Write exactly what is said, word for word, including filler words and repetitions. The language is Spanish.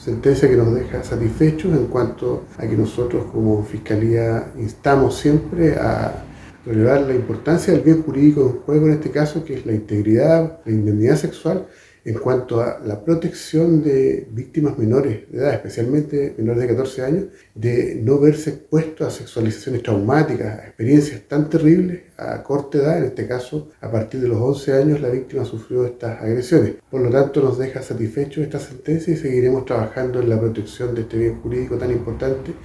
Sentencia que nos deja satisfechos en cuanto a que nosotros como Fiscalía instamos siempre a relevar la importancia del bien jurídico en juego en este caso, que es la integridad, la indemnidad sexual, en cuanto a la protección de víctimas menores de edad, especialmente menores de catorce años, de no verse expuestos a sexualizaciones traumáticas, a experiencias tan terribles a corta edad. En este caso, a partir de los once años, la víctima sufrió estas agresiones. Por lo tanto, nos deja satisfechos esta sentencia y seguiremos trabajando en la protección de este bien jurídico tan importante